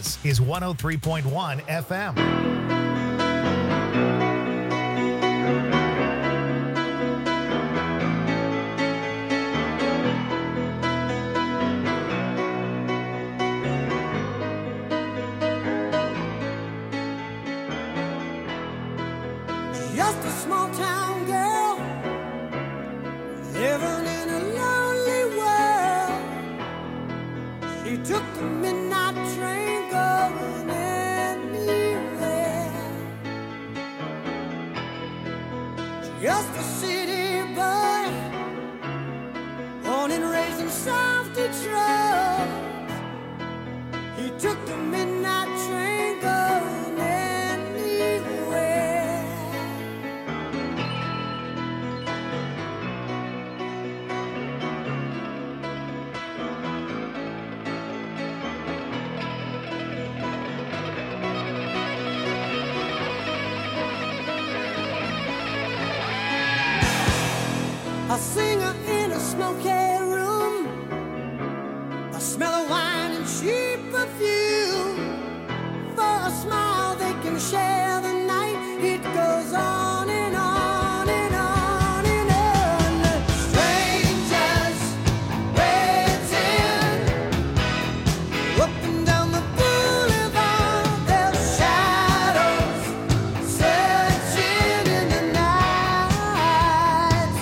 This is 103.1 FM. Just a small town girl living in a lonely world. She took the midnight train going anywhere. Just a city boy, born and raised in South Detroit. He took the midnight train going anywhere. A singer in a smoky room, a smell of wine and cheap perfume. For a smile they can share the night. It goes on and on and on and on. Strangers waiting up and down the boulevard. Their shadows searching in the night.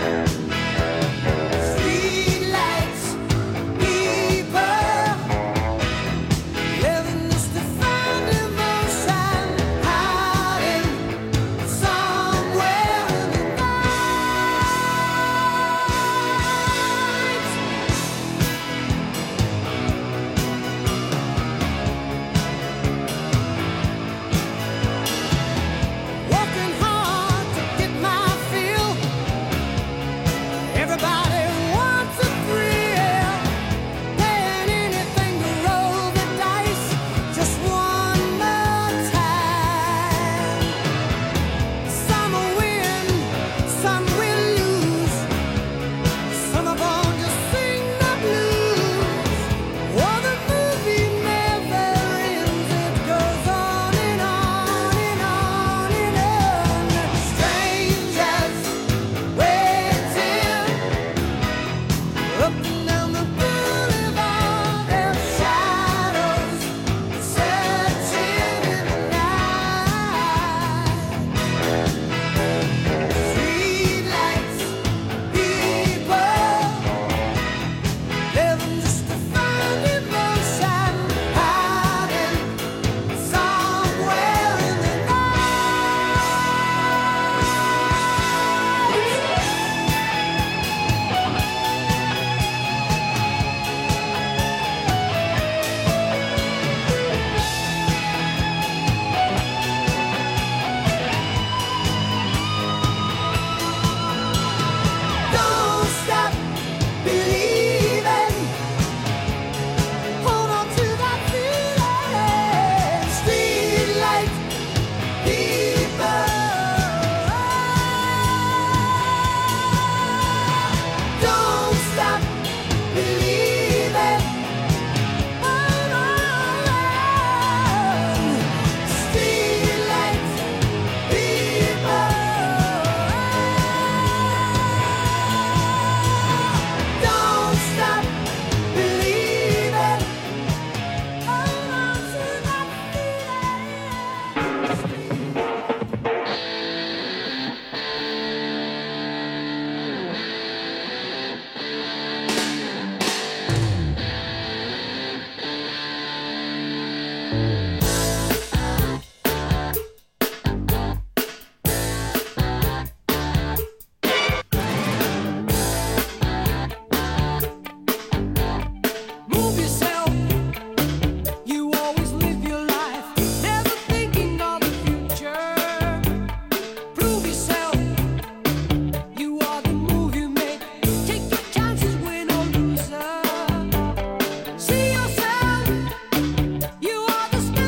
Streetlights, people living just to find emotion, hiding somewhere in the night. Working hard to get my fill. Everybody wants a thrill. Paying anything to roll the dice just one more time. Some will win, some will lose. Some are born to sing the blues. Oh, the movie never ends. It goes on and on and on and on. Strangers waiting up and down the boulevard. Their shadows searching in the night. Streetlights, people living just to find emotion, hiding somewhere in the Don't stop believing. Hold on to that feeling. Streetlight people. Don't stop believing. Hold on. Streetlight people. Don't stop believing. Hold on to that feeling. Move yourself. You always live your life, never thinking of the future. Prove yourself. You are the move you make. Take your chances, win or loser. See yourself. You are the spirit.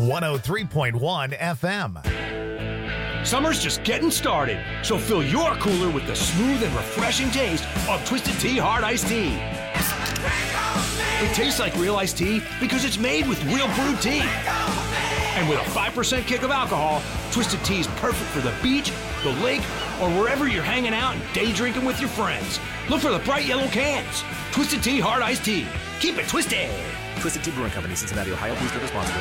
103.1 FM. Summer's just getting started, so fill your cooler with the smooth and refreshing taste of Twisted Tea Hard Iced Tea. It tastes like real iced tea because it's made with real brewed tea. And with a 5% kick of alcohol, Twisted Tea is perfect for the beach, the lake, or wherever you're hanging out and day drinking with your friends. Look for the bright yellow cans. Twisted Tea Hard Iced Tea. Keep it twisted. Twisted Tea Brewing Company, Cincinnati, Ohio. Please drink responsibly.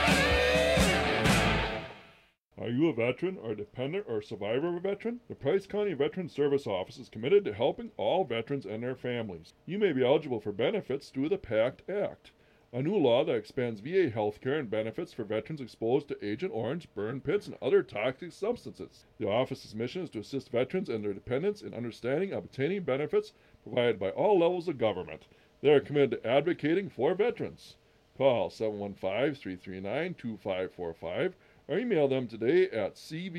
Are you a veteran or dependent or survivor of a veteran? The Price County Veteran Service Office is committed to helping all veterans and their families. You may be eligible for benefits through the PACT Act, a new law that expands VA health care and benefits for veterans exposed to Agent Orange, burn pits, and other toxic substances. The office's mission is to assist veterans and their dependents in understanding and obtaining benefits provided by all levels of government. They are committed to advocating for veterans. Call 715-339-2545 or email them today at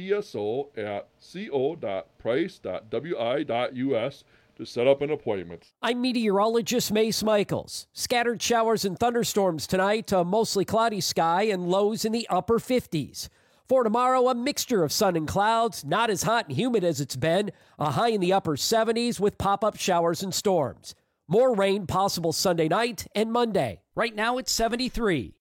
cvso@co.price.wi.us to set up an appointment. I'm meteorologist Mace Michaels. Scattered showers and thunderstorms tonight, a mostly cloudy sky and lows in the upper 50s. For tomorrow, a mixture of sun and clouds, not as hot and humid as it's been, a high in the upper 70s with pop-up showers and storms. More rain possible Sunday night and Monday. Right now it's 73.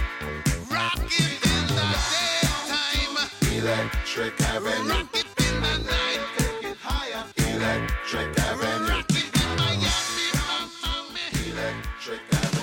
Electric Avenue. Electric Avenue. Electric Avenue.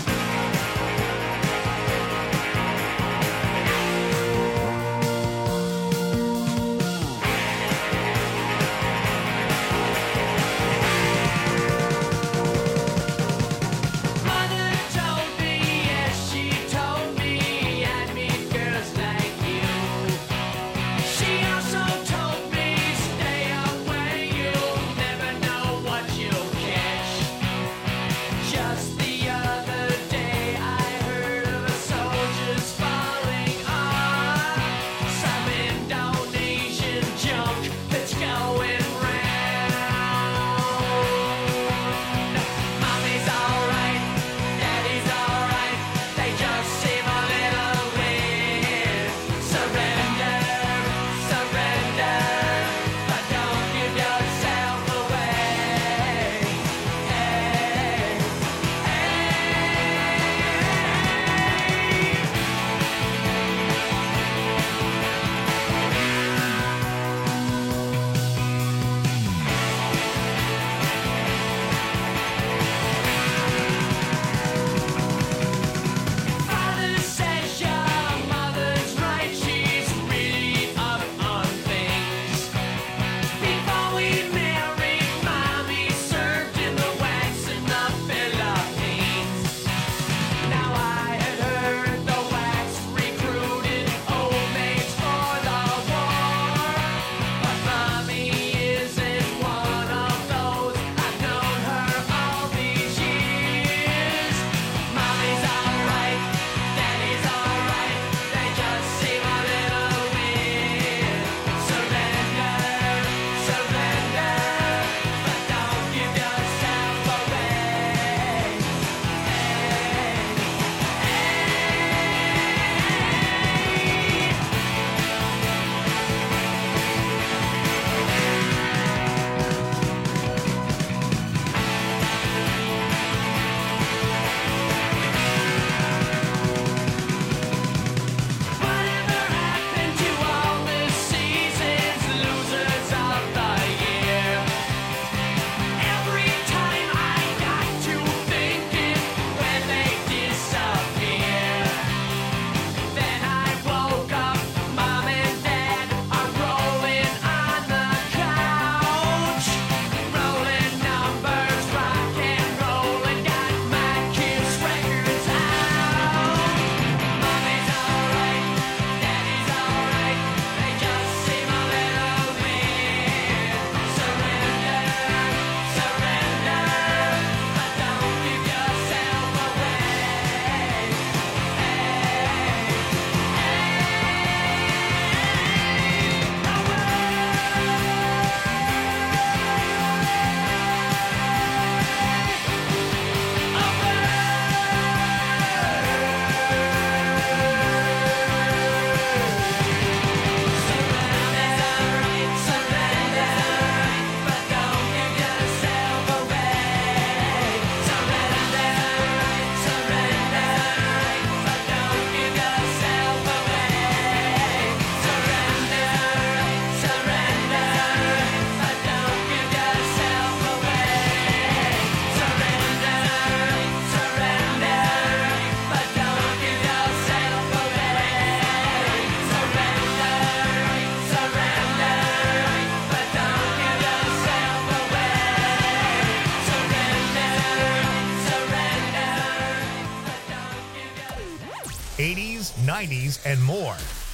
'80s, '90s, and more.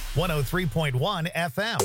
103.1 FM.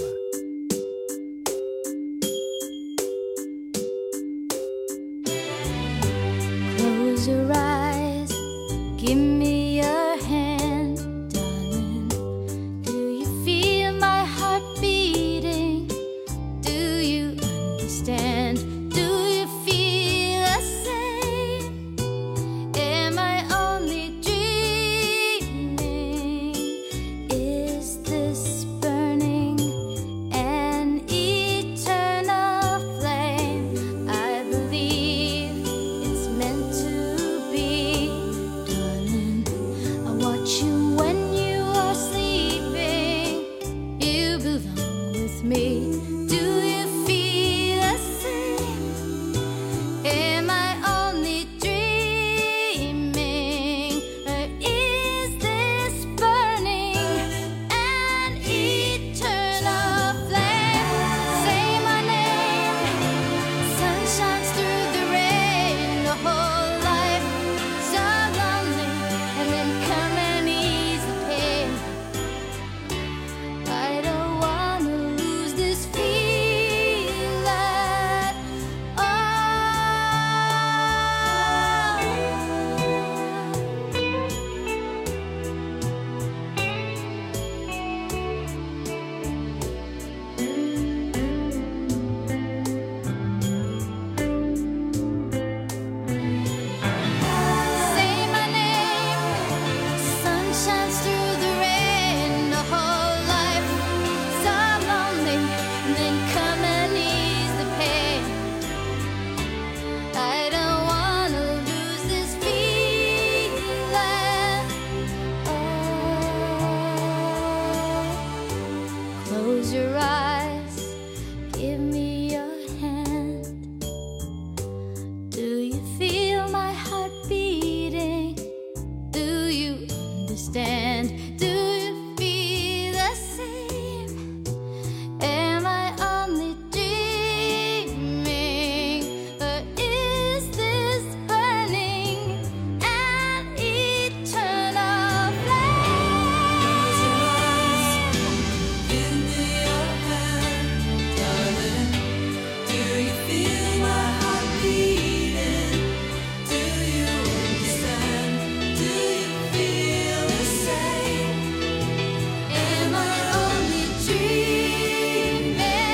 Close your eyes, give me your hand, darling. Do you feel my heart beating? Do you understand? Do you feel the same? Am I only dreaming? Is this burning an eternal flame? I believe it's meant to be, darling. I watch you when you are sleeping. You belong with me. Do you feel the same? Close your eyes, give me your hand. Do you feel my heart beating? Do you understand? Do you feel the same? Am I only dreaming? Or is this burning an eternal flame? Give me your hand, darling. Do you feel my heart beating? Do you understand? Do you feel the same? Am I only dreaming?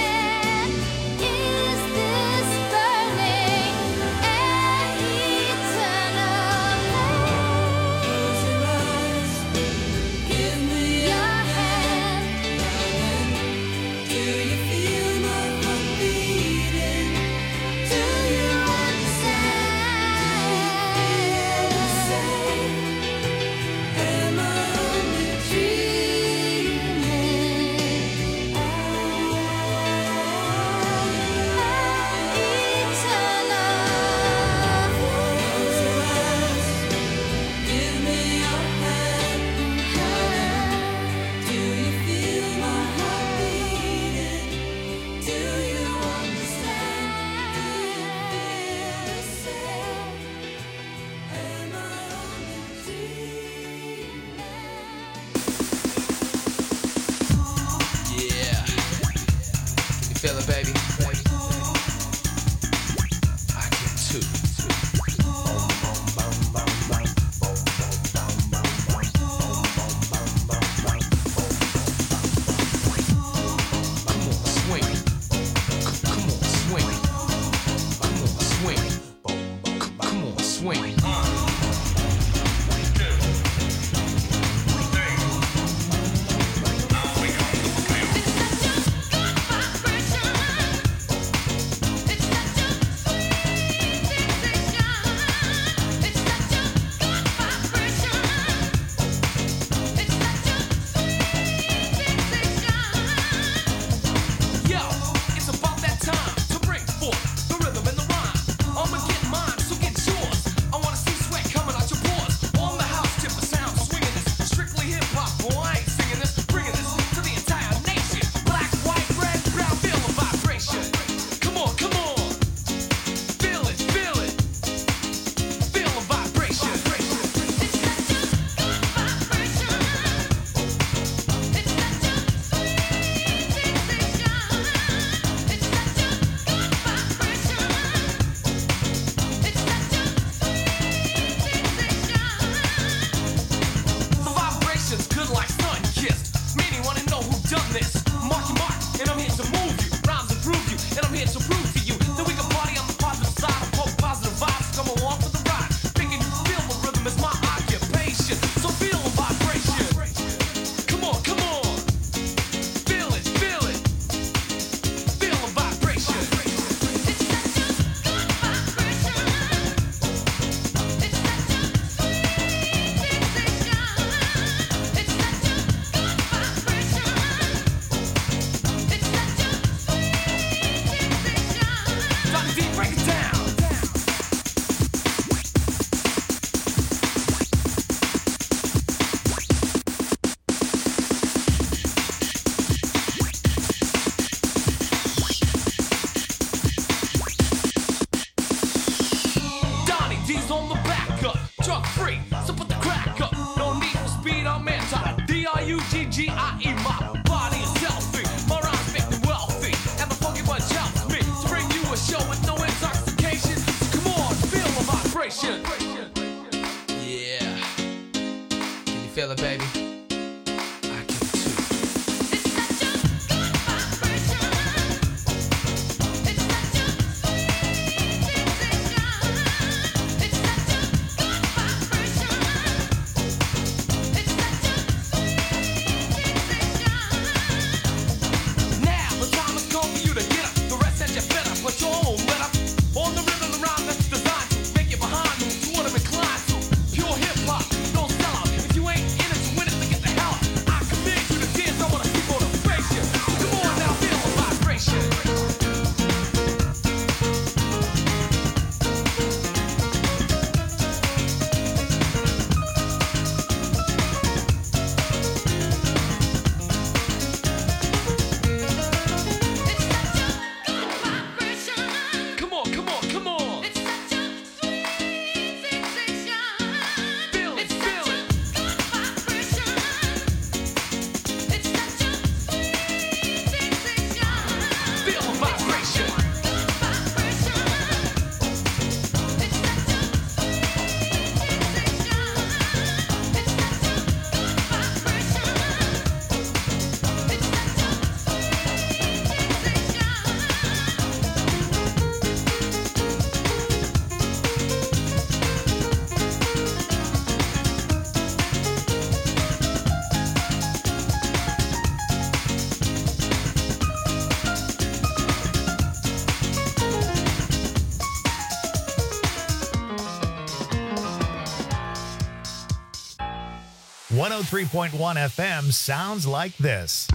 Is this burning an eternal flame? Close your eyes, give me your hand, darling. Do you feel my heart beating? Do you understand? Am I only dreaming? Give me your hand, do you feel my heart beating? Do you understand? Do you feel the same? Am I only dreaming? Yeah. Can you feel it, baby? I can too. Come on, swing. Come on, swing. Come on, swing. Come on, swing. Yo, it's about that time to bring forth the rhythm and the rhyme. I'ma get mine, so get yours. I wanna see sweat coming out your pores. On the house, tip the sound, swinging this. Strictly hip hop, boy, I ain't singing this. Bringing this to the entire nation. Black, white, red, brown, feel the vibration. Come on, come on. Feel it, feel it. Feel the vibration. The vibration's good like sun kissed. Meaning wanna know who done this. Marky Mark, and I'm here to move you. Rhymes improve you, and I'm here to prove to you that we can party on the positive side of hope, positive vibes. Come along for the ride. Making you feel the rhythm is my occupation. So feel the vibration. Come on, come on. Feel it, feel it. Feel the vibration. Dr. D, break it down. Donnie D's on the back up, drug free, so put the crack up. No need for speed, I'm anti. D-R-U-G-G-I-E, my body is healthy. My rhymes make me wealthy, and the funky bunch helps me to bring you a show with no intoxication. So come on, feel the vibration. Yeah. Can you feel it, baby? I can too. Now the time has come for you to get up. The rest that you better put your own let up. On the rhythm and rhyme that's designed to make you behind them to what I'm inclined to. Pure hip hop, no sellout. If you ain't in it to win it, 103.1 FM sounds like this.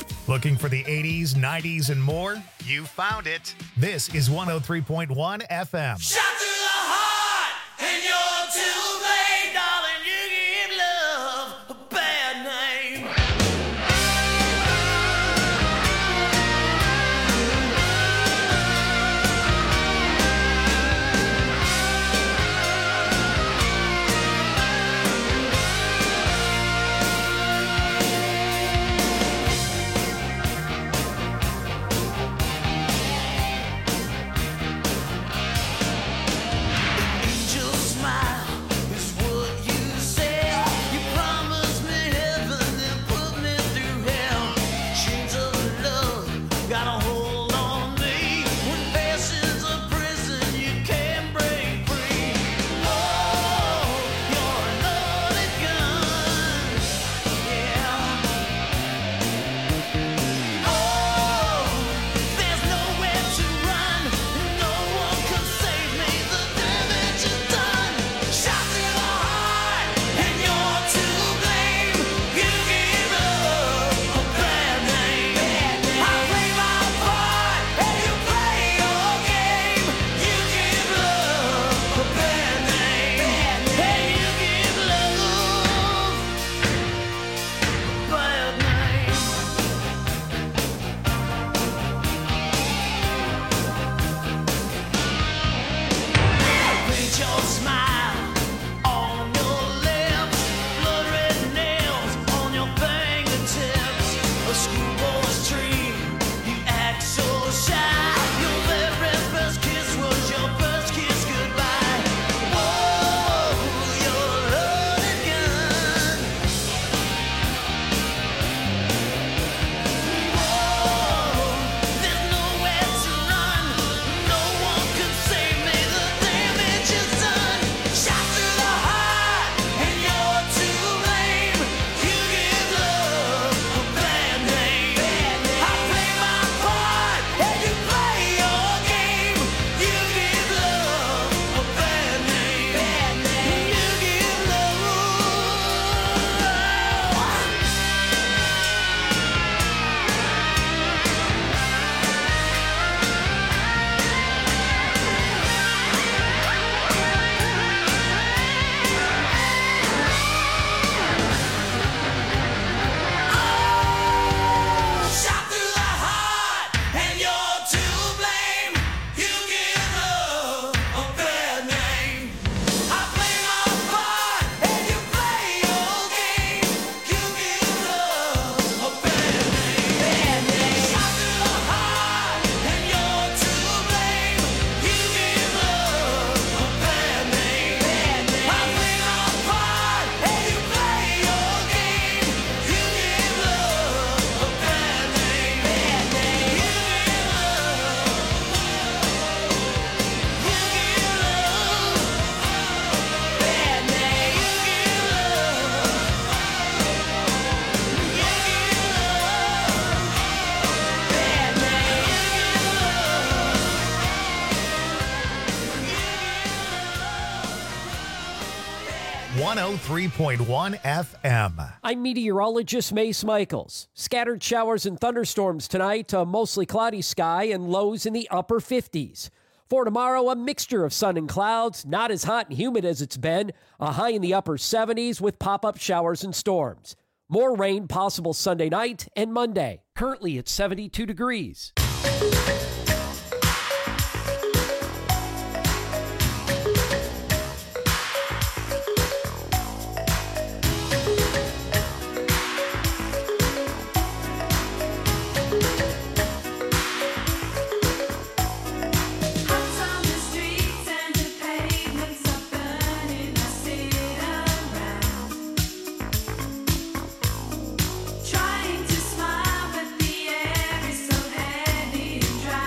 Looking for the 80s, 90s, and more? You found it. This is 103.1 FM. Shot through the heart, and you're too late, darling. You give love a bad name. .1 FM. I'm meteorologist Mace Michaels. Scattered showers and thunderstorms tonight, a mostly cloudy sky and lows in the upper 50s. For tomorrow, a mixture of sun and clouds, not as hot and humid as it's been, a high in the upper 70s with pop-up showers and storms. More rain possible Sunday night and Monday. Currently at 72 degrees. Trying to smile, but the air is so heavy and dry.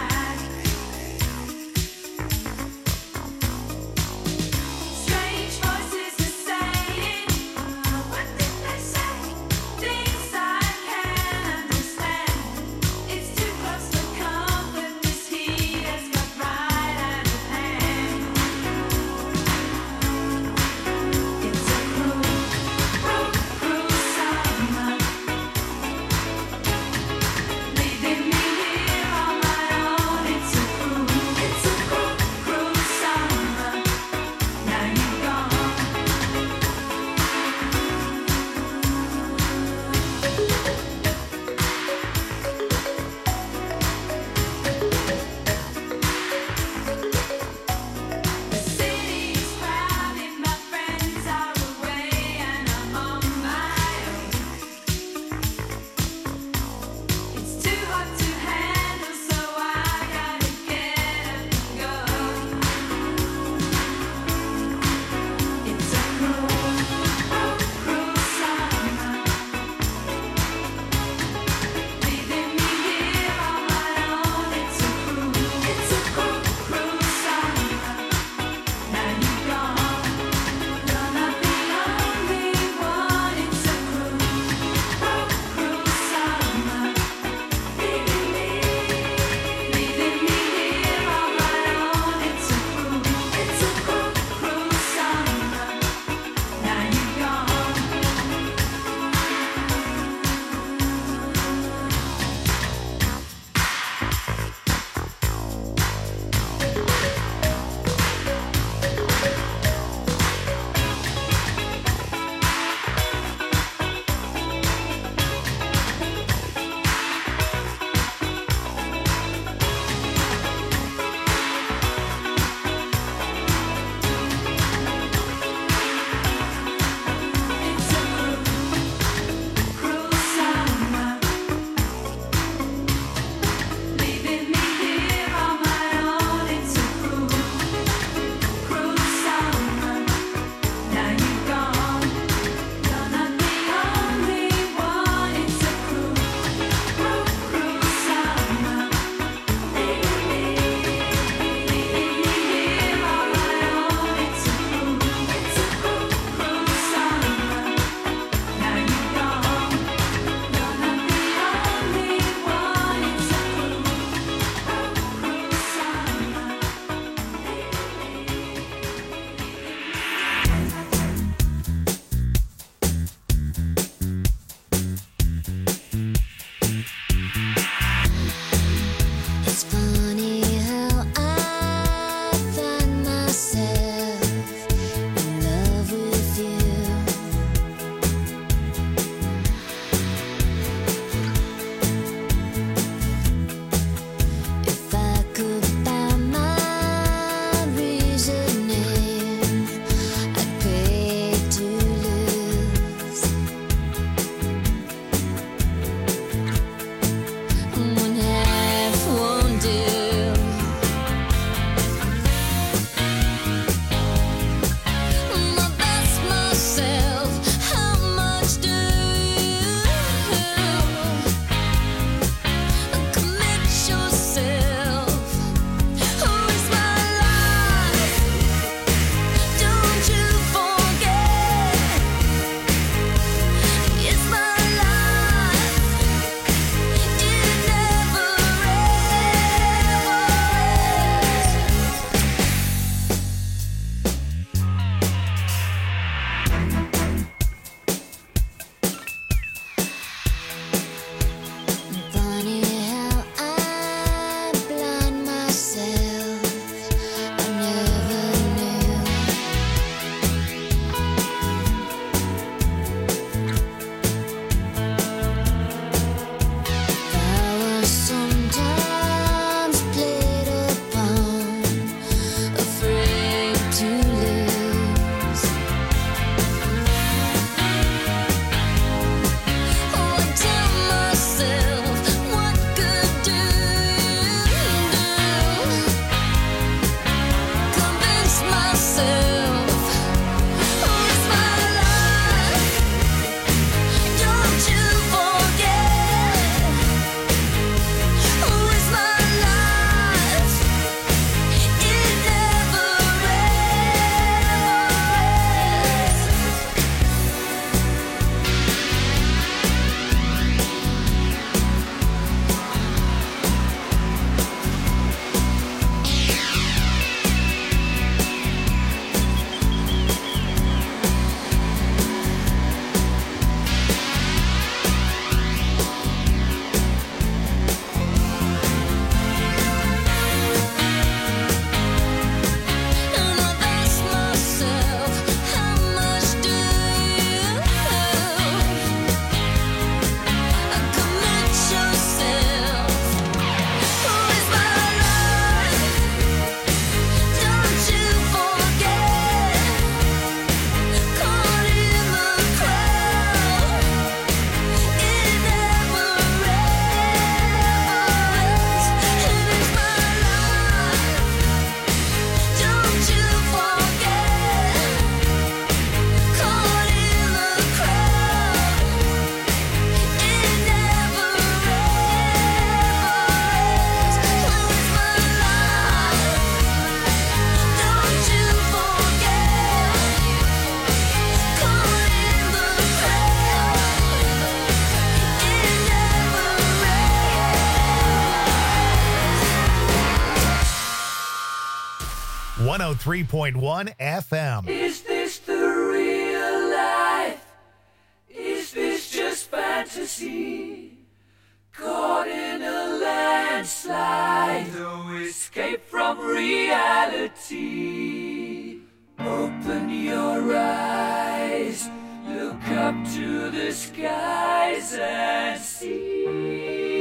103.1 FM. Is this the real life? Is this just fantasy? Caught in a landslide, no escape from reality. Open your eyes, look up to the skies and see.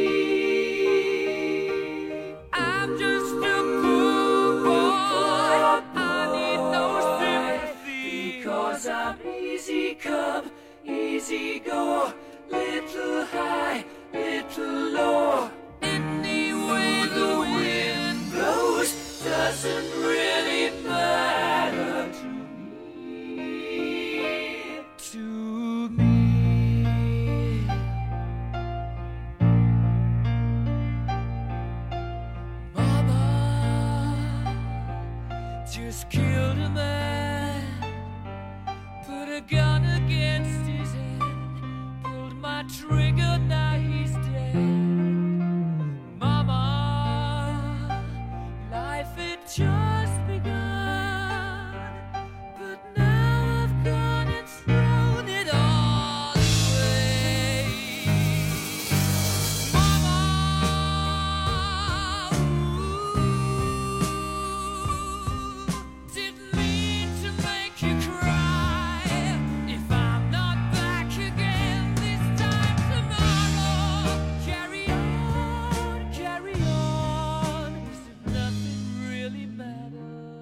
I'm just a poor boy, I need no sympathy, because I'm easy come, easy go, little high, little low. Any way the wind blows doesn't really matter to me. To me. Mama just killed a man, put a gun against his head, pulled my trigger, now he's dead. Mama, life had just begun, but now I've gone and thrown it all away. Mama, didn't mean to make you cry. If I'm not back again this time tomorrow, carry on, as if nothing really matters.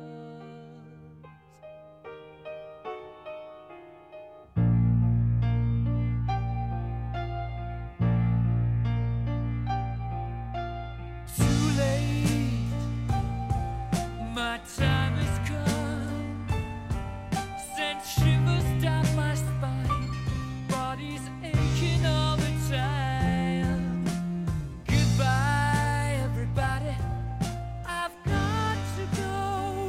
Too late, my time has come. Sent shivers down my spine, body's aching all the time. Goodbye, everybody, I've got to go.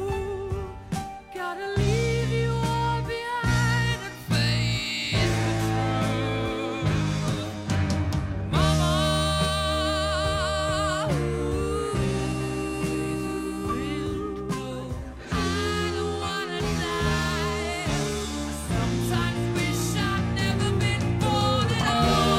Gotta leave you all behind and face the truth. Mama, I don't wanna die. I sometimes wish I'd never been born at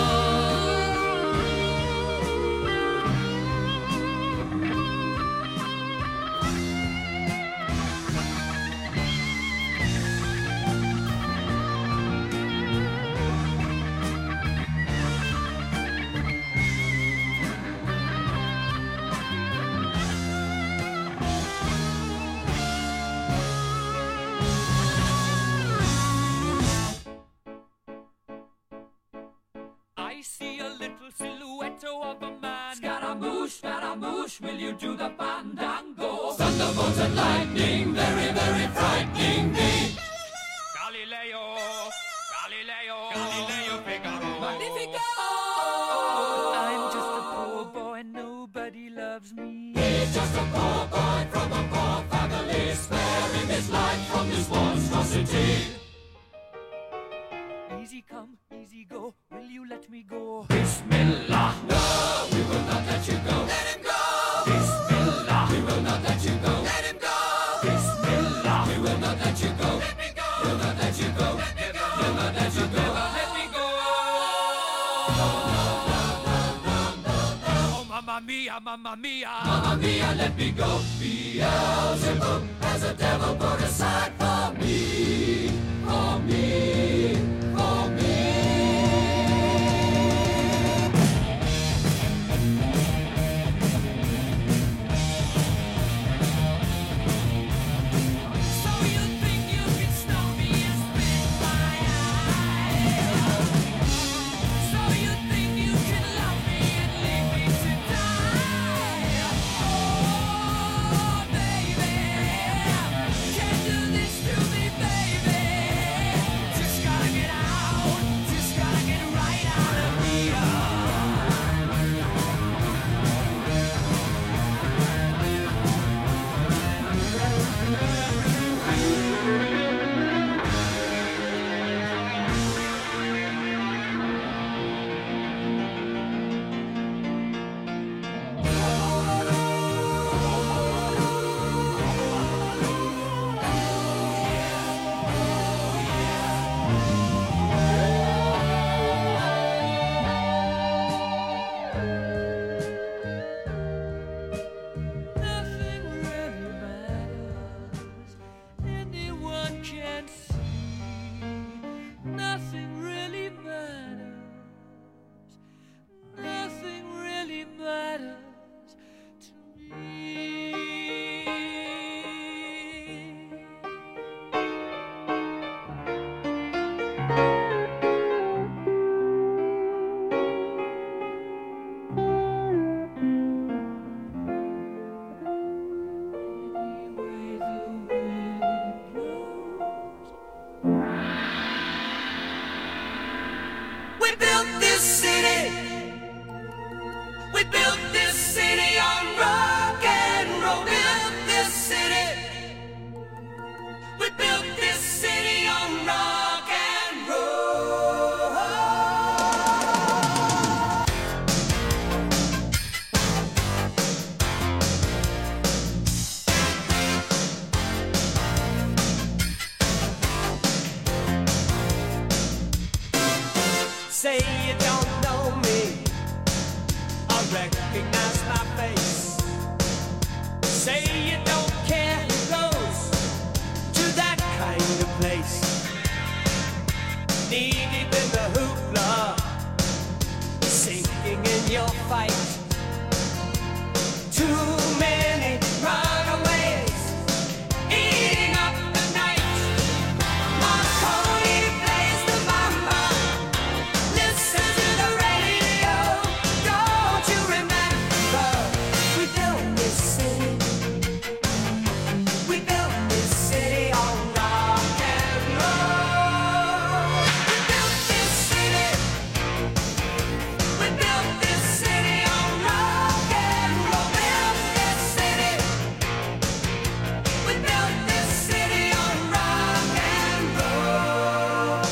I see a little silhouette of a man. Scaramouche, will you do the fandango? Thunderbolts and lightning, very, very frightening me. Galileo, Figaro. Magnifico! I'm just a poor boy, nobody loves me. He's just a poor boy from a poor family, sparing his life from this monstrosity. Easy come, easy go, will you let me go? Bismillah, no, we will not let you go. Let him go! Bismillah, we will not let you go. Let him go! Bismillah, we will not let you go. Let me go! We'll not let you go. Let me go! We'll not let you go. Let me go! Oh, mamma mia, mamma mia. Mamma mia, let me go. Beelzebub has a devil put aside for me. For me. For me. So you think you can stop me and spit my eye? So you think you can love me and leave me to die? Oh, baby, can't do this to me, baby. Just gotta get out. We built this city on rock and roll. Built this city. We built this city on rock and roll. Say you don't know me, I recognize my face. Say you don't care who goes to that kind of place. Knee deep in the hoopla, sinking in your fight. Too many runaways, eating up the night. Marconi plays the mama. Listen to the radio. Don't you remember? We built this city. We built this city on rock and roll. We built this city. We built this city on rock and roll. Built this city. We built this city on rock and roll.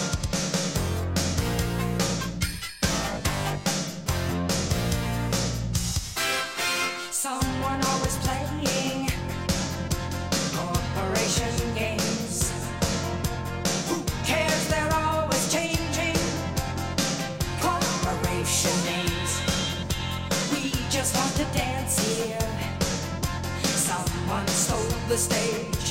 Someone always playing corporation games. Who cares? They're always changing corporation names. We just want to dance here. Someone stole the stage.